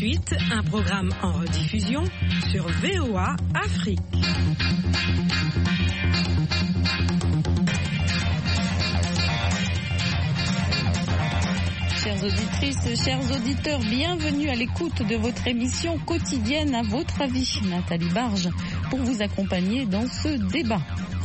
suite, un programme en rediffusion sur VOA Afrique. Chères auditrices, chers auditeurs, bienvenue à l'écoute de votre émission quotidienne à votre avis. Nathalie Barge pour vous accompagner dans ce débat.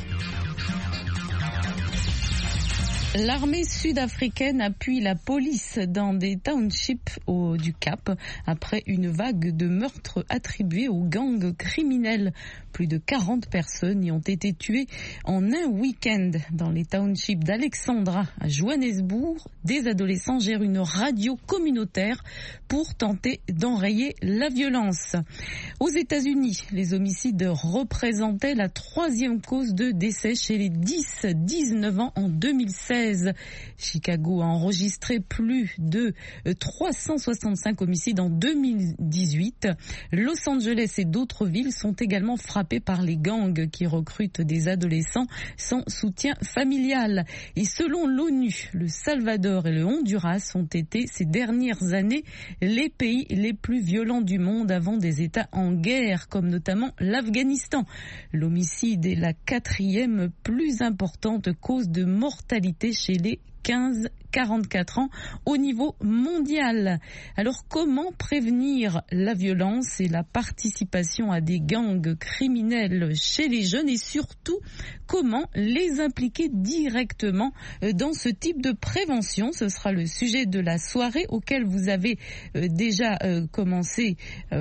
L'armée sud-africaine appuie la police dans des townships du Cap après une vague de meurtres attribués aux gangs criminels. Plus de 40 personnes y ont été tuées en un week-end. Dans les townships d'Alexandra à Johannesburg, des adolescents gèrent une radio communautaire pour tenter d'enrayer la violence. Aux États-Unis, les homicides représentaient la 3e cause de décès chez les 10-19 ans en 2016. Chicago a enregistré plus de 365 homicides en 2018. Los Angeles et d'autres villes sont également frappées par les gangs qui recrutent des adolescents sans soutien familial. Et selon l'ONU, le Salvador et le Honduras ont été ces dernières années les pays les plus violents du monde avant des États en guerre, comme notamment l'Afghanistan. L'homicide est la 4e plus importante cause de mortalité chez les 15-44 ans au niveau mondial. Alors comment prévenir la violence et la participation à des gangs criminels chez les jeunes et surtout comment les impliquer directement dans ce type de prévention? Ce sera le sujet de la soirée auquel vous avez déjà commencé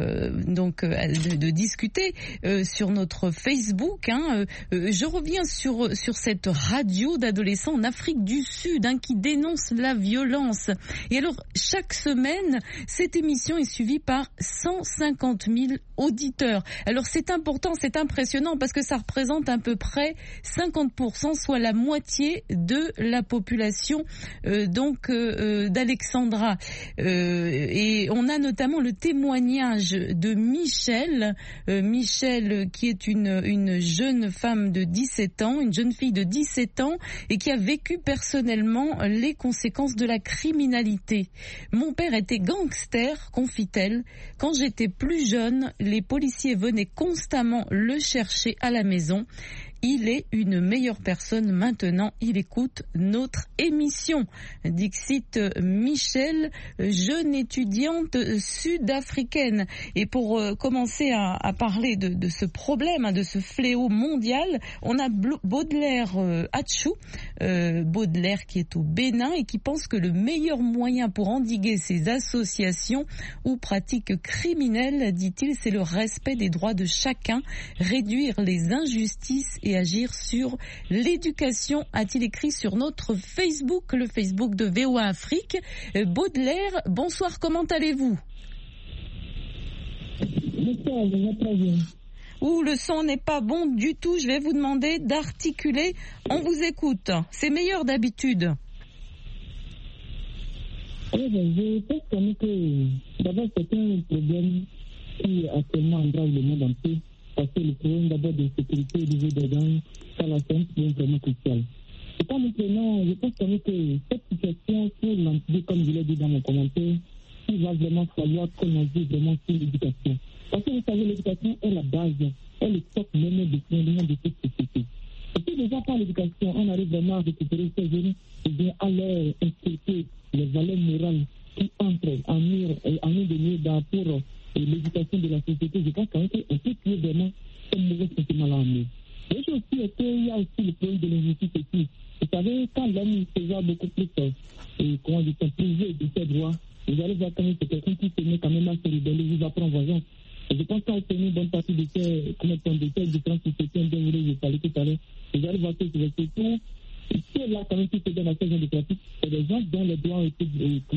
de discuter sur notre Facebook. Je reviens sur cette radio d'adolescents en Afrique du Sud qui dénonce la violence. Et alors, chaque semaine, cette émission est suivie par 150 000 auditeurs. Alors, c'est important, c'est impressionnant parce que ça représente à peu près 50%, soit la moitié de la population d'Alexandra. Et on a notamment le témoignage de Michel. Michel, qui est une jeune femme de 17 ans, une jeune fille de 17 ans et qui a vécu personnellement les conséquences de la criminalité. Mon père était gangster, confie-t-elle. Quand j'étais plus jeune, les policiers venaient constamment le chercher à la maison. Il est une meilleure personne maintenant. Il écoute notre émission. Dixit Michel, jeune étudiante sud-africaine. Et pour commencer à parler de ce problème, de ce fléau mondial, on a Baudelaire Atchou, Baudelaire qui est au Bénin et qui pense que le meilleur moyen pour endiguer ces associations ou pratiques criminelles, dit-il, c'est le respect des droits de chacun, réduire les injustices et agir sur l'éducation, a-t-il écrit sur notre Facebook, le Facebook de VOA Afrique. Baudelaire, bonsoir, comment allez-vous? Le son n'est pas bon du tout, je vais vous demander d'articuler, on vous écoute. C'est meilleur d'habitude. Oui, je pense que d'abord c'est un problème qui actuellement engrave le monde entier. Parce que le problème d'abord de sécurité au niveau des gangs, ça là, c'est un problème vraiment crucial. Et quand nous prenons, je pense que cette situation, pour l'anticiper, comme je l'ai dit dans mon commentaire, il va vraiment falloir qu'on agisse vraiment sur l'éducation. Parce que vous savez, l'éducation est la base, est le socle même de fondement de cette société. Et puis déjà par l'éducation, on arrive vraiment à récupérer ces jeunes et bien à leur inculquer les valeurs morales qui entrent en nous de mieux pour l'éducation de la société. Je pense qu'on peut tuer vraiment ce mauvais sentiment-là en nous. Mais je aussi qu'il y a aussi le problème de l'injustice aussi. Vous savez, quand l'homme se voit beaucoup plus privé de ses droits, vous allez voir quand même que quelqu'un qui se met quand même à se rebeller, il va prendre vengeance. Et je pense qu'à obtenir une bonne partie de ces différentes sociétés dont vous avez parlé tout à l'heure, vous allez voir que c'est surtout ceux-là quand même qui se donnent à ces gens de pratique, c'est des gens dont les droits ont été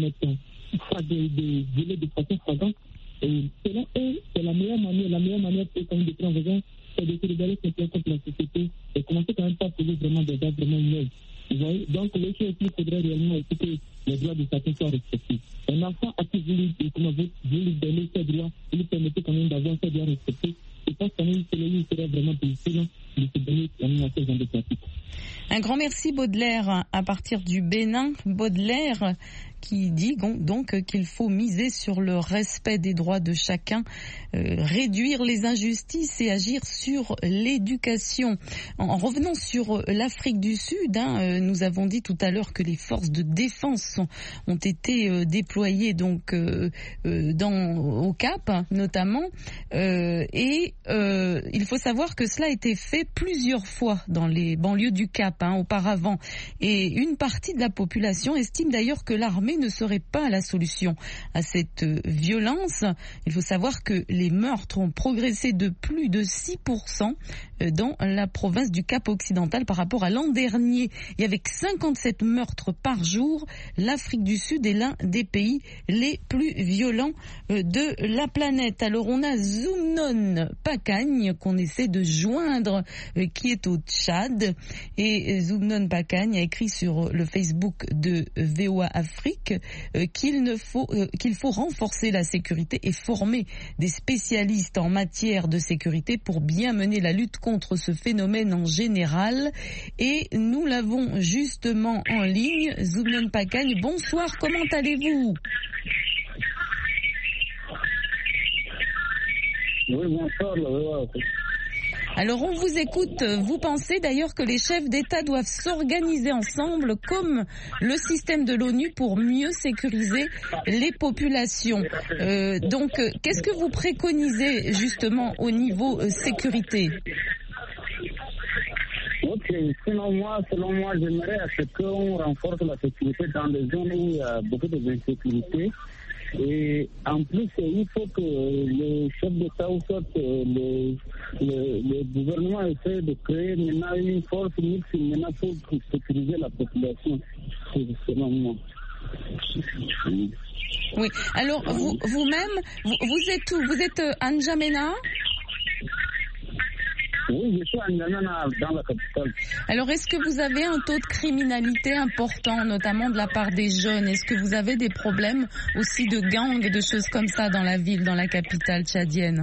violés de façon flagrante. Et selon eux, c'est la meilleure manière pour de prendre vengeance, c'est de se rebeller contre la société et commencer quand même pas à poser vraiment des actes vraiment nuls. Vous voyez? Donc, le chose qu'il faudrait réellement est que les droits de chacun soient respectés. Un enfant à qui vous lui donnez ses droits, vous lui permettez quand même d'avoir ses droits respectés. Je pense quand même que lui serait vraiment difficile de se donner à ces gens de pratique. Un grand merci Baudelaire, à partir du Bénin. Baudelaire qui dit donc qu'il faut miser sur le respect des droits de chacun, réduire les injustices et agir sur l'éducation. En revenant sur l'Afrique du Sud, nous avons dit tout à l'heure que les forces de défense ont été déployées donc au Cap notamment, et il faut savoir que cela a été fait plusieurs fois dans les banlieues du Cap auparavant, et une partie de la population estime d'ailleurs que l'armée ne serait pas la solution à cette violence. Il faut savoir que les meurtres ont progressé de plus de 6% dans la province du Cap occidental par rapport à l'an dernier. Et avec 57 meurtres par jour, l'Afrique du Sud est l'un des pays les plus violents de la planète. Alors on a Zoumnon Pakagne qu'on essaie de joindre, qui est au Tchad. Et Zoumnon Pakagne a écrit sur le Facebook de VOA Afrique qu'il faut renforcer la sécurité et former des spécialistes en matière de sécurité pour bien mener la lutte contre ce phénomène en général. Et nous l'avons justement en ligne. Zoumnon Pakagne, bonsoir, comment allez-vous? Oui, bonsoir. Alors on vous écoute, vous pensez d'ailleurs que les chefs d'État doivent s'organiser ensemble comme le système de l'ONU pour mieux sécuriser les populations. Donc qu'est-ce que vous préconisez justement au niveau sécurité? Ok, selon moi, j'aimerais à ce qu'on renforce la sécurité dans les zones où il y a beaucoup d'insécurité. Et en plus, il faut que les chefs d'État ou soit le gouvernement essaie de créer maintenant une force mixte maintenant pour sécuriser la population, selon moi. Oui, alors vous-même, vous êtes où? Vous êtes à N'Djamena? Oui, je suis à N'Djamena, dans la capitale. Alors, est-ce que vous avez un taux de criminalité important, notamment de la part des jeunes? Est-ce que vous avez des problèmes aussi de gangs et de choses comme ça dans la ville, dans la capitale tchadienne?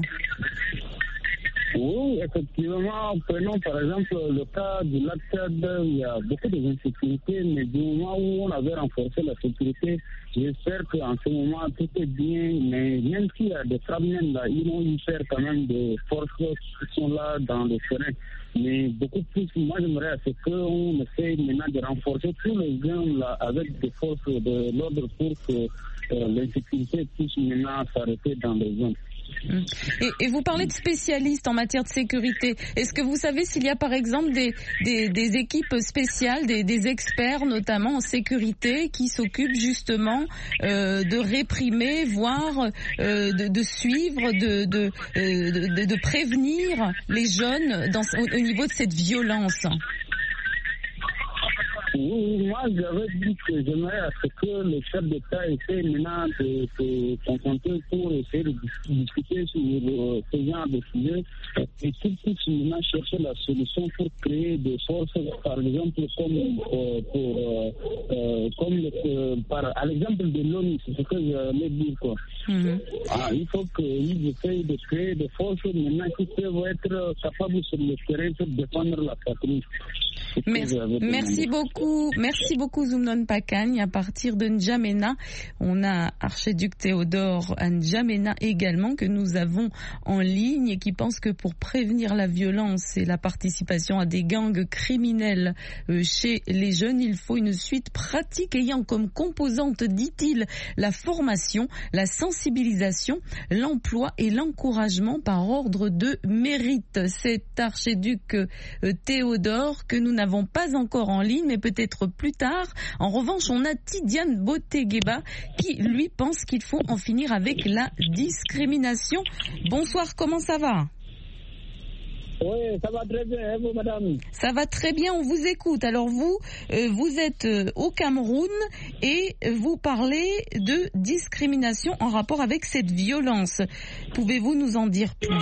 Oui, effectivement, prenons par exemple le cas du lac Tchad, il y a beaucoup d'insécurité, mais du moment où on avait renforcé la sécurité, j'espère qu'en ce moment tout est bien, mais même s'il y a des problèmes là, ils vont y faire quand même des forces qui sont là dans le terrain. Mais beaucoup plus, moi j'aimerais à ce qu'on essaie maintenant de renforcer tous les gens là avec des forces de l'ordre pour que l'insécurité puisse maintenant s'arrêter dans les zones. Et vous parlez de spécialistes en matière de sécurité. Est-ce que vous savez s'il y a par exemple des équipes spéciales, des experts notamment en sécurité qui s'occupent justement de réprimer, voire de suivre, de prévenir les jeunes au niveau de cette violence? Oui, moi j'avais dit que j'aimerais à ce que le chef d'État essaie maintenant de se concentrer pour essayer de discuter sur ce genre de sujet et surtout maintenant chercher la solution pour créer des forces, par exemple à l'exemple de l'ONU, c'est ce que je voulais dire quoi. Il faut qu'ils essayent de créer des forces maintenant qui peuvent être capables sur le terrain pour défendre la patrie. Merci beaucoup Zoumnon Pakagne. À partir de N'Djamena, on a Archiduc Théodore à N'Djamena également que nous avons en ligne et qui pense que pour prévenir la violence et la participation à des gangs criminels chez les jeunes, il faut une suite pratique ayant comme composante, dit-il, la formation, la sensibilisation, l'emploi et l'encouragement par ordre de mérite. C'est Archiduc Théodore que nous n'avons pas encore en ligne, mais peut-être plus tard. En revanche, on a Tidiane Botegueba qui, lui, pense qu'il faut en finir avec la discrimination. Bonsoir, comment ça va? Oui, ça va très bien, et vous, madame? Ça va très bien, on vous écoute. Alors vous êtes au Cameroun et vous parlez de discrimination en rapport avec cette violence. Pouvez-vous nous en dire plus?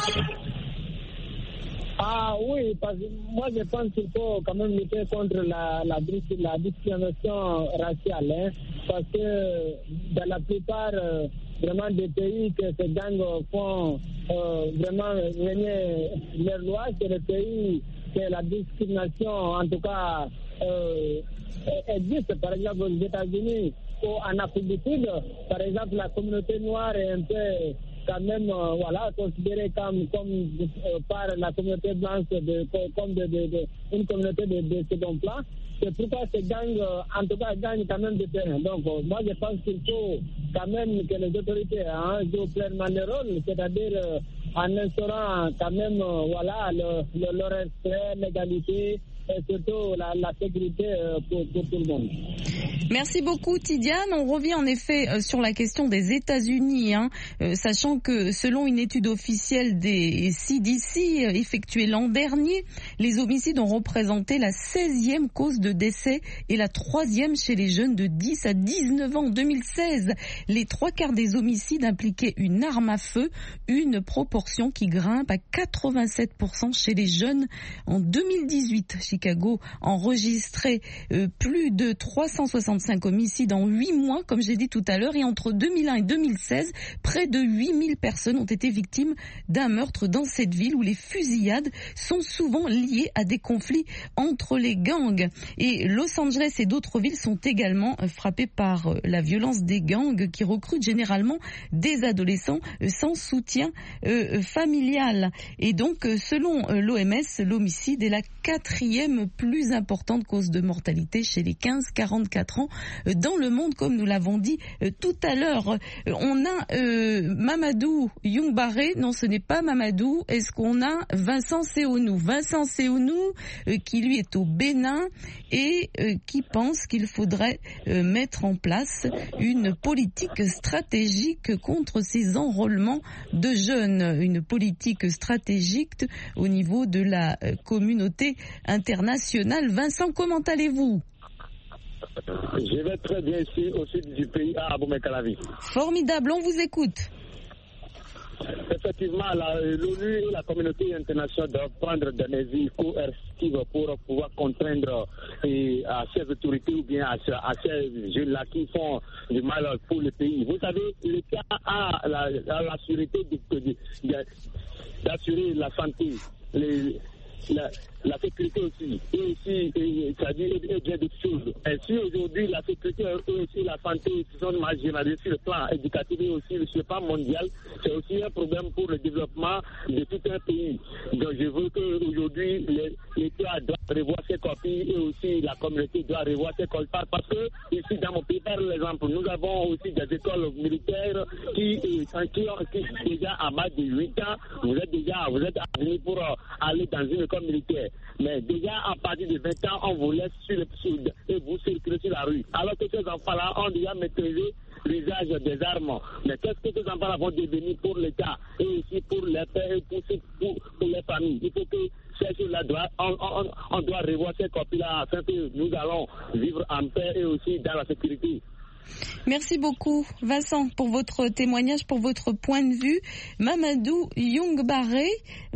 Ah oui, parce que moi je pense qu'il faut quand même lutter contre la discrimination raciale, parce que dans la plupart vraiment des pays que ces gangs font vraiment venir leur loi, c'est le pays que la discrimination, en tout cas, existe. Par exemple, aux États-Unis ou en Afrique du Sud, par exemple, la communauté noire est un peu quand même considérée comme par la communauté blanche comme une communauté de second plan. C'est pourquoi ces gangs, en tout cas, gagnent quand même du terrain. Donc, moi, je pense qu'il faut quand même que les autorités jouent pleinement le rôle, c'est-à-dire en instaurant quand même le respect, l'égalité et surtout la sécurité pour tout le monde. Merci beaucoup Tidiane. On revient en effet sur la question des États-Unis, sachant que selon une étude officielle des CDC effectuée l'an dernier, les homicides ont représenté la 16e cause de décès et la 3e chez les jeunes de 10 à 19 ans. En 2016, les 3/4 des homicides impliquaient une arme à feu, une proportion qui grimpe à 87% chez les jeunes. En 2018, Chicago enregistrait plus de 365 homicides en 8 mois, comme j'ai dit tout à l'heure, et entre 2001 et 2016, près de 8000 personnes ont été victimes d'un meurtre dans cette ville où les fusillades sont souvent liées à des conflits entre les gangs. Et Los Angeles et d'autres villes sont également frappées par la violence des gangs qui recrutent généralement des adolescents sans soutien familial. Et donc, selon l'OMS, l'homicide est la 4e plus importante cause de mortalité chez les 15-44 ans dans le monde, comme nous l'avons dit tout à l'heure. On a Mamadou Youngbaré, non ce n'est pas Mamadou, est-ce qu'on a Vincent Seonou qui lui est au Bénin et qui pense qu'il faudrait mettre en place une politique stratégique contre ces enrôlements de jeunes, une politique stratégique au niveau de la communauté internationale. Vincent, comment allez-vous ? Je vais très bien ici au sud du pays, à Abomey-Calavi. Formidable, on vous écoute. Effectivement, l'ONU et la communauté internationale doivent prendre des mesures coercitives pour pouvoir contraindre à ces autorités ou bien à ces jeunes-là qui font du mal pour le pays. Vous savez, l'État a la sûreté d'assurer la santé, la sécurité aussi, et aussi, c'est-à-dire, et bien d'autres choses. Ainsi, aujourd'hui, la sécurité et aussi la santé sont marginalisées sur le plan éducatif et aussi sur le plan mondial. C'est aussi un problème pour le développement de tout un pays. Donc, je veux qu'aujourd'hui, l'État doit revoir ses copies et aussi la communauté doit revoir ses copies. Parce que, ici, dans mon pays, par exemple, nous avons aussi des écoles militaires qui déjà à bas de 8 ans, vous êtes admis pour aller dans une école militaire. Mais déjà, à partir de 20 ans, on vous laisse sur le sud et vous circulez sur la rue. Alors que ces enfants-là ont déjà maîtrisé l'usage des armes. Mais qu'est-ce que ces enfants-là vont devenir pour l'État et aussi pour les pères et pour les familles? Il faut que ces choses-là, on doit revoir ces copies-là afin que nous allons vivre en paix et aussi dans la sécurité. Merci beaucoup Vincent pour votre témoignage, pour votre point de vue. Mamadou Youngbaré,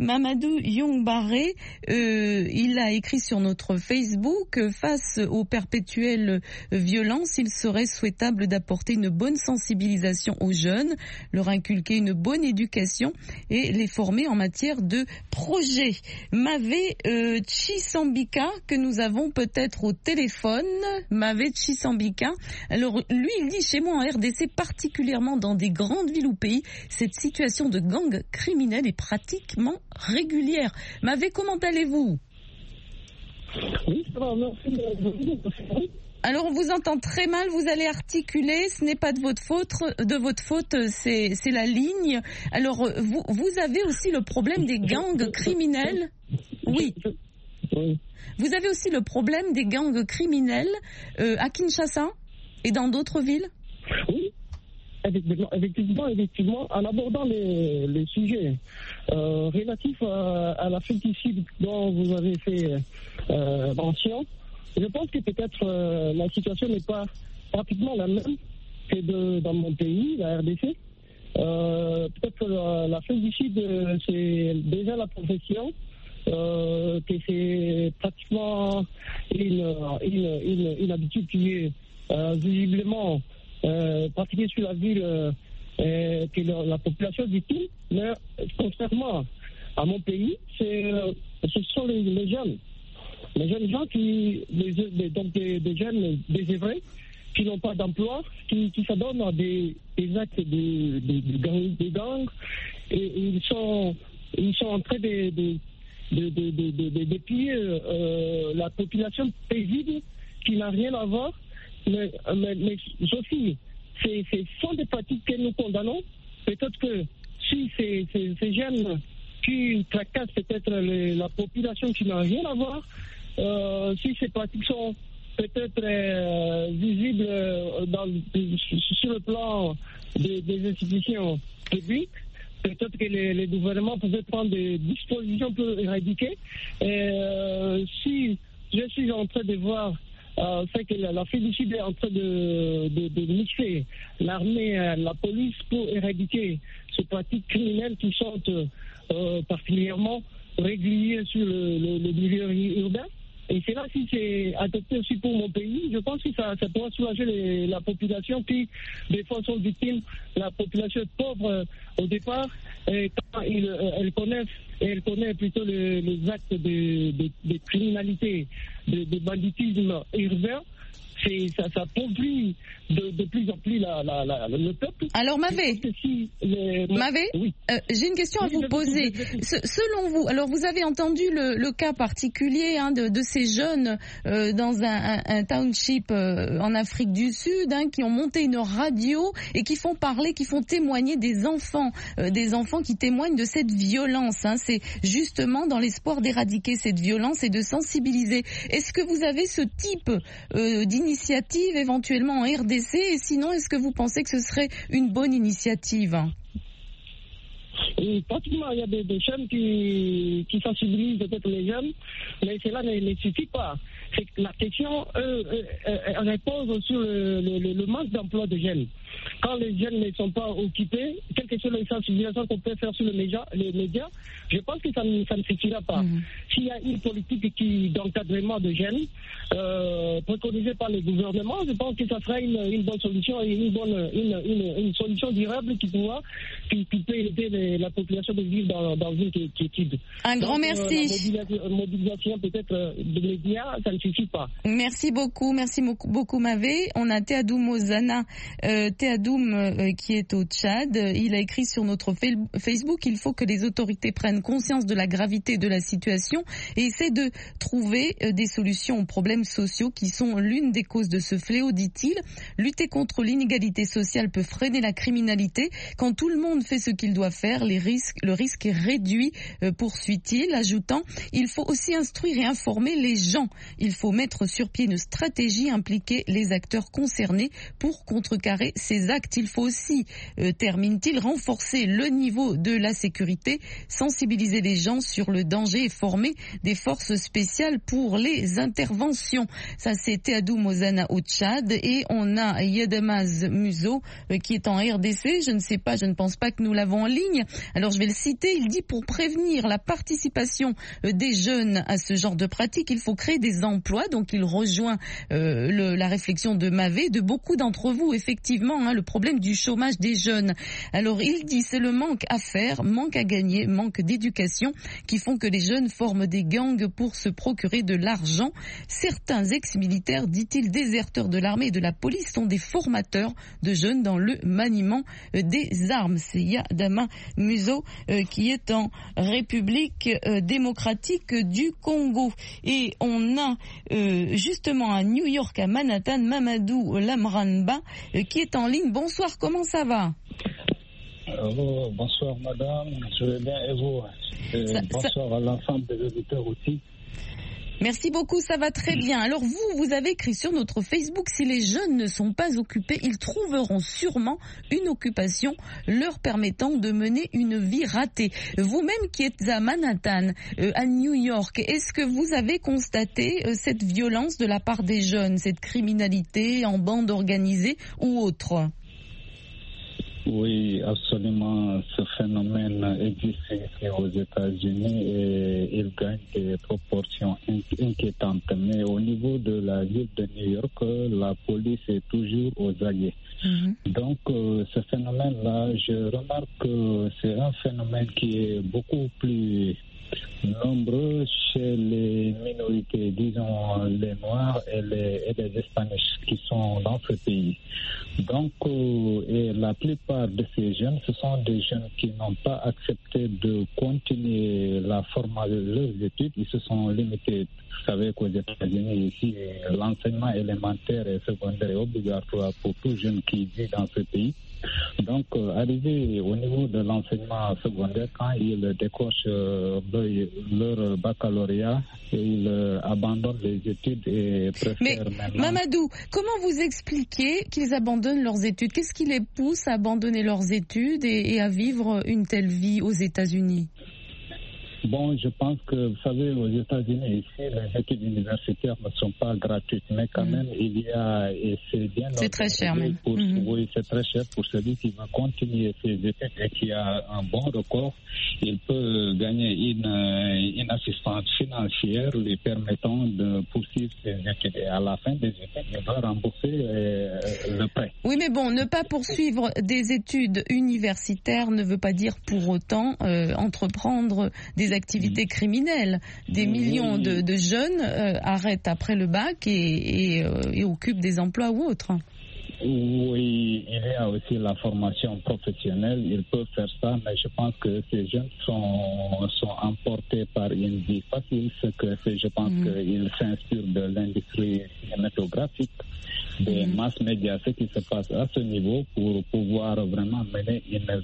il a écrit sur notre Facebook: face aux perpétuelles violences, il serait souhaitable d'apporter une bonne sensibilisation aux jeunes, leur inculquer une bonne éducation et les former en matière de projet. Mavé Chisambika, que nous avons peut-être au téléphone. Mavé Chisambika, alors lui, il dit: chez moi en RDC, particulièrement dans des grandes villes ou pays, cette situation de gang criminel est pratiquement régulière. Mavé, comment allez-vous ? Oui, ça va, merci. Alors on vous entend très mal, vous allez articuler, ce n'est pas de votre faute, c'est la ligne. Alors vous avez aussi le problème des gangs criminels. Oui. Vous avez aussi le problème des gangs criminels à Kinshasa et dans d'autres villes? Oui, effectivement, en abordant les sujets relatifs à l'Afrique du Sud dont vous avez fait mention, je pense que peut-être la situation n'est pas pratiquement la même que dans mon pays, la RDC. Peut-être que l'Afrique du Sud, c'est déjà la profession, que c'est pratiquement une habitude qui est visiblement pratiquée sur la ville que la population victime, mais contrairement à mon pays, ce sont les jeunes. Les jeunes gens donc des jeunes désœuvrés, qui n'ont pas d'emploi, qui s'adonnent à des actes de gangs, et ils sont en train de piller la population paisible qui n'a rien à voir. Mais aussi, ce sont des pratiques que nous condamnons. Peut-être que si ces jeunes qui tracassent peut-être la population qui n'a rien à voir, si ces pratiques sont peut-être visibles sur le plan des institutions publiques, peut-être que les gouvernements pouvaient prendre des dispositions pour éradiquer. Si je suis en train de voir c'est que la félicité est en train de mixer l'armée, la police pour éradiquer ces pratiques criminelles qui sont particulièrement régulières sur le milieu urbain. Et c'est là, si c'est adopté aussi pour mon pays, je pense que ça pourra soulager la population qui, des fois, sont victimes. La population est pauvre au départ, et quand elle connaît plutôt les actes de criminalité, de banditisme urbain. Ça appauvrit de plus en plus le peuple. Alors Mavé, oui. J'ai une question à vous poser. Selon vous, alors vous avez entendu le cas particulier de ces jeunes dans un township en Afrique du Sud qui ont monté une radio et qui font témoigner des enfants qui témoignent de cette violence. C'est justement dans l'espoir d'éradiquer cette violence et de sensibiliser. Est-ce que vous avez ce type d'initiative éventuellement en RDC, et sinon est-ce que vous pensez que ce serait une bonne initiative? Et pratiquement, il y a des jeunes qui sensibilisent peut-être les jeunes, mais cela ne suffit pas. C'est que la question repose sur le manque d'emploi de jeunes. Quand les jeunes ne sont pas occupés, quelles que soient les sensibilisations qu'on peut faire sur les médias, je pense que ça ne suffira pas. S'il y a une politique d'encadrement de jeunes préconisée par le gouvernement, je pense que ça sera une bonne solution et une solution durable qui peut aider la population de vivre dans une quiétude. Un grand merci. La mobilisation peut-être des médias, ça ne suffit pas. Merci beaucoup Mavé. On a Théadoum Ozana, qui est au Tchad. Il a écrit sur notre Facebook: il faut que les autorités prennent conscience de la gravité de la situation et essaient de trouver des solutions aux problèmes sociaux qui sont l'une des causes de ce fléau, dit-il. Lutter contre l'inégalité sociale peut freiner la criminalité. Quand tout le monde fait ce qu'il doit faire, le risque est réduit, poursuit-il, ajoutant: il faut aussi instruire et informer les gens. Il faut mettre sur pied une stratégie, impliquer les acteurs concernés pour contrecarrer ces actes. Il faut aussi, termine-t-il, renforcer le niveau de la sécurité, sensibiliser les gens sur le danger et former des forces spéciales pour les interventions. Ça, c'est Théadoum Ozana au Tchad, et on a Yadamaz Muzo qui est en RDC. Je ne pense pas que nous l'avons en ligne. Alors je vais le citer. Il dit: pour prévenir la participation des jeunes à ce genre de pratique, il faut créer des emplois. Donc il rejoint la réflexion de Mavé, de beaucoup d'entre vous, effectivement, le problème du chômage des jeunes. Alors il dit: c'est le manque à faire, manque à gagner, manque d'éducation qui font que les jeunes forment des gangs pour se procurer de l'argent. Certains ex-militaires, dit-il, déserteurs de l'armée et de la police, sont des formateurs de jeunes dans le maniement des armes. C'est Yadama Muzo qui est en République démocratique du Congo. Et on a justement à New York, à Manhattan, Mamadou Lamranba qui est en ligne. Bonsoir, comment ça va? Bonsoir madame, je vais bien, et vous? Bonsoir à l'ensemble des auditeurs aussi. Merci beaucoup, ça va très bien. Alors vous avez écrit sur notre Facebook: si les jeunes ne sont pas occupés, ils trouveront sûrement une occupation leur permettant de mener une vie ratée. Vous-même qui êtes à Manhattan, à New York, est-ce que vous avez constaté cette violence de la part des jeunes, cette criminalité en bande organisée ou autre? Oui, absolument. Ce phénomène existe ici aux États-Unis et il gagne des proportions inquiétantes. Mais au niveau de la ville de New York, la police est toujours aux aguets. Donc, ce phénomène-là, je remarque que c'est un phénomène qui est beaucoup plus nombreux chez les minorités, disons les Noirs et les Hispaniques qui sont dans ce pays. Donc, et la plupart de ces jeunes, ce sont des jeunes qui n'ont pas accepté de continuer la formation de leurs études. Ils se sont limités. Vous savez qu'aux États-Unis, ici, l'enseignement élémentaire et secondaire est obligatoire pour tout jeune qui vit dans ce pays. Donc, arrivé au niveau de l'enseignement secondaire, quand ils décrochent leur baccalauréat, ils abandonnent les études et préfèrent maintenant... Mamadou, comment vous expliquez qu'ils abandonnent leurs études? Qu'est-ce qui les pousse à abandonner leurs études et à vivre une telle vie aux États-Unis? Bon, je pense que, vous savez, aux États-Unis, ici, les études universitaires ne sont pas gratuites, mais quand même, il y a, et c'est bien... C'est très cher, même. Oui, c'est très cher pour celui qui veut continuer ses études et qui a un bon record. Il peut gagner une assistance financière lui permettant de poursuivre ses études. Et à la fin des études, il va rembourser le prêt. Oui, mais bon, ne pas poursuivre des études universitaires ne veut pas dire pour autant entreprendre des activités criminelles. Des millions de jeunes arrêtent après le bac et occupent des emplois ou autres. Oui, il y a aussi la formation professionnelle. Ils peuvent faire ça, mais je pense que ces jeunes sont emportés par une vie facile. Je pense qu'ils s'inspirent de l'industrie cinématographique, des masses médias, ce qui se passe à ce niveau pour pouvoir vraiment mener une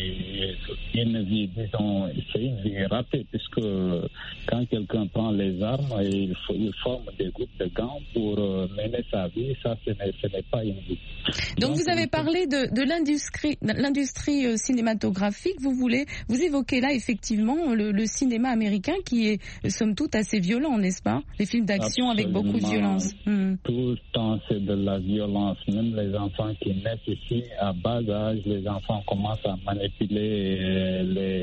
vie, disons, c'est une vie ratée, puisque quand quelqu'un prend les armes, il forme des groupes de gangs pour mener sa vie. Ça, ce n'est pas une vie. Donc vous avez parlé de l'industrie cinématographique. Vous évoquez là effectivement le cinéma américain qui est somme toute assez violent, n'est-ce pas? Les films d'action avec beaucoup de violence. Tout le temps c'est de la violence. Même les enfants qui naissent ici à bas âge, les enfants commencent à manipuler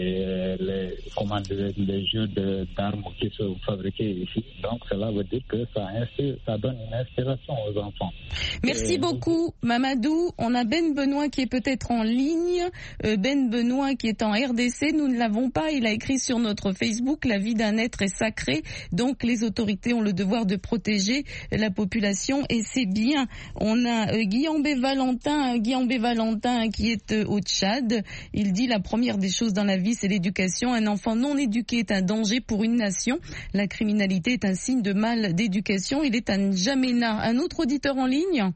les jeux d'armes qui sont fabriqués ici. Donc cela veut dire que ça donne une inspiration aux enfants. Merci beaucoup Mamadou. On a Ben Benoît qui est peut-être en ligne. Ben Benoît qui est en RDC. Nous ne l'avons pas. Il a écrit sur notre Facebook: la vie d'un être est sacrée. Donc les autorités ont le devoir de protéger la population et c'est bien. On a Guillaume Valentin qui est au Tchad. Il dit: la première des choses dans la vie, c'est l'éducation. Un enfant non éduqué est un danger pour une nation. La criminalité est un signe de mal d'éducation. Il est un N'Djamena. Un autre auditeur en ligne.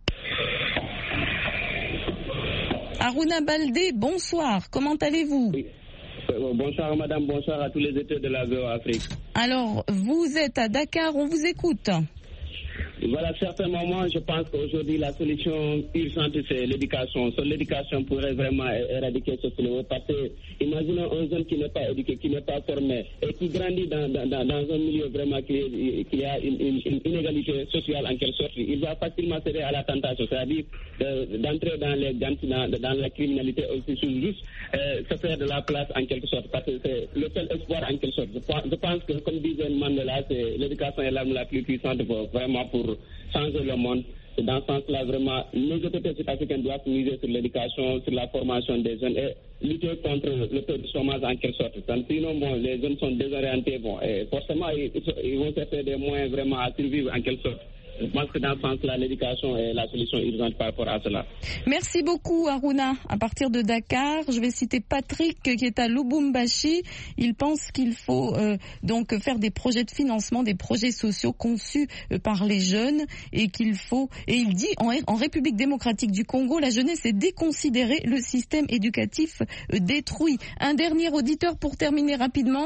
Aruna Baldé, bonsoir. Comment allez-vous? Oui. Bonsoir madame, bonsoir à tous les étudiants de la VOA Afrique. Alors, vous êtes à Dakar, on vous écoute. Voilà, certainement, moi, je pense qu'aujourd'hui, la solution urgente, c'est l'éducation. Seule l'éducation pourrait vraiment éradiquer ce fléau. Parce que, imaginons un jeune qui n'est pas éduqué, qui n'est pas formé, et qui grandit dans un milieu vraiment qui a une inégalité sociale en quelque sorte. Il va facilement céder à la tentation, c'est-à-dire d'entrer dans les dans la criminalité aussi, juste se faire de la place en quelque sorte. Parce que c'est le seul espoir en quelque sorte. Je pense que, comme disait Mandela, l'éducation est l'arme la plus puissante vraiment pour changer le monde. Et dans ce sens-là, vraiment, les autorités sud-africaines doivent miser sur l'éducation, sur la formation des jeunes et lutter contre le taux de chômage en quelque sorte. Sinon, bon, les jeunes sont désorientés, bon, et forcément, ils vont chercher des moyens vraiment à survivre en quelque sorte. Je pense que dans ce sens-là, l'éducation est la solution urgente par rapport à cela. Merci beaucoup, Aruna. À partir de Dakar, je vais citer Patrick qui est à Lubumbashi. Il pense qu'il faut donc faire des projets de financement, des projets sociaux conçus par les jeunes et il dit en République démocratique du Congo, la jeunesse est déconsidérée, le système éducatif détruit. Un dernier auditeur pour terminer rapidement.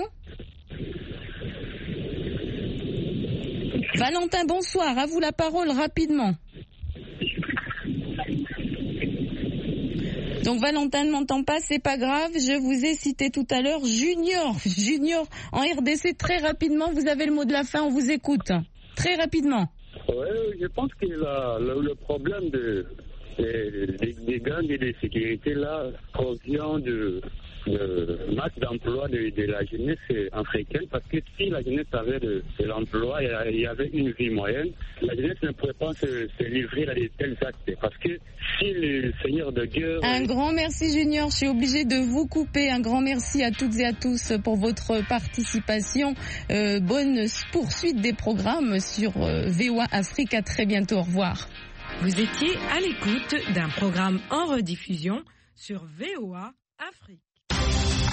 Valentin, bonsoir. À vous la parole rapidement. Donc Valentin ne m'entend pas, c'est pas grave. Je vous ai cité tout à l'heure Junior en RDC. Très rapidement, vous avez le mot de la fin, on vous écoute. Très rapidement. Oui, je pense que le problème des gangs et des sécurités là provient de masse d'emploi de la jeunesse africaine, parce que si la jeunesse avait de l'emploi, il y avait une vie moyenne, la jeunesse ne pourrait pas se livrer à de tels actes, parce que si le seigneur de guerre... Un grand merci Junior, je suis obligée de vous couper. Un grand merci à toutes et à tous pour votre participation. Bonne poursuite des programmes sur VOA Afrique. À très bientôt, au revoir. Vous étiez à l'écoute d'un programme en rediffusion sur VOA Afrique.